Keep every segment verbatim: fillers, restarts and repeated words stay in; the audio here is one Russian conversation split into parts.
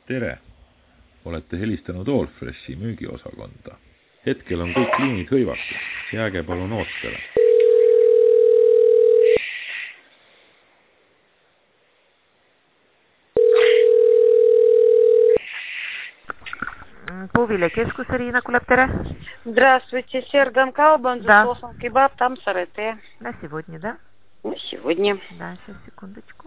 Tere! Olete helistanud Allfreshi müügiosakonda. Hetkel on kõik liinid hõivatud. Jääge palun ootele. Пувилякешку, Ирина Кулеп, tere. Здравствуйте, Серган Калбан, да. Сосан Кебаб, там Сарете. На сегодня, да? На сегодня. Да, сейчас, секундочку.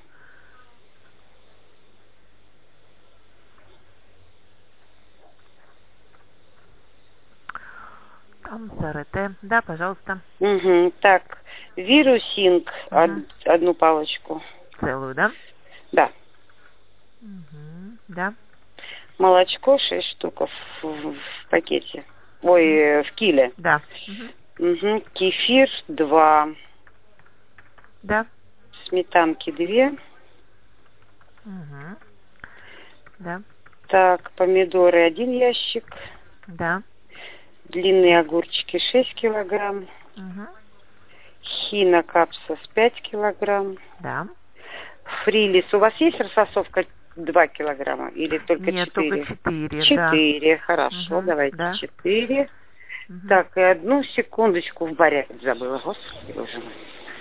Там Сарете. Да, пожалуйста. Угу. Так, вирусинг, угу. од, одну палочку. Целую, да? Да. Угу. Да. Молочко шесть штук в, в, в пакете. Ой, в киле. Да. Угу. Угу. Кефир два. Да. Сметанки две. Угу. Да. Так, помидоры один ящик. Да. Длинные огурчики шесть килограмм. Угу. Хина капсас пять килограмм. Да. Фрилис. У вас есть рассосовка два килограмма или только Нет, четыре? только четыре. Четыре, да. Хорошо, угу, давайте да. четыре. Угу. Так, и одну секундочку в баре забыла. Господи, боже мой.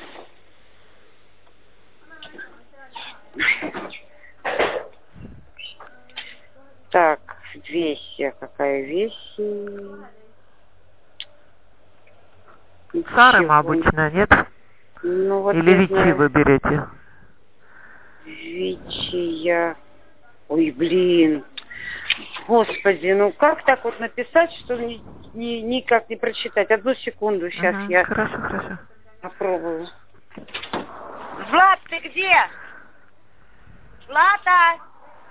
Так, веси. Какая веси? Сарема обычно, нет? Ну, вот или Вичи вы берете? Вичи я... Ой, блин. Господи, ну как так вот написать, что ни, ни, никак не прочитать? Одну секунду, сейчас ага, я хорошо, хорошо. попробую. Влад, ты где? Злата!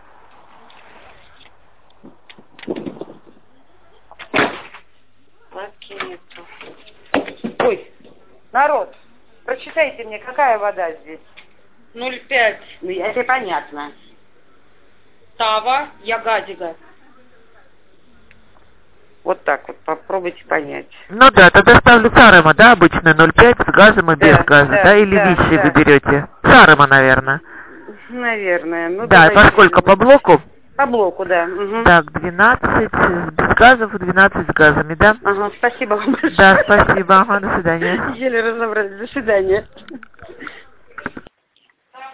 Владки нету. Ой, народ, прочитайте мне, какая вода здесь? ноль пять. Ну, это понятно. Тава, Ягадига. Вот так вот, попробуйте понять. Ну да, тогда ставлю Сарема, да, обычно ноль пять с газом и да, без газа, да, да или да, Вичи да. вы берете? Сарема, наверное. Наверное. Ну, да, по сколько, по блоку? По блоку, да. Угу. Так, двенадцать без газов и двенадцать с газами, да? Ага, спасибо вам большое. Да, спасибо, ага, до свидания. Еле разобрались, до свидания.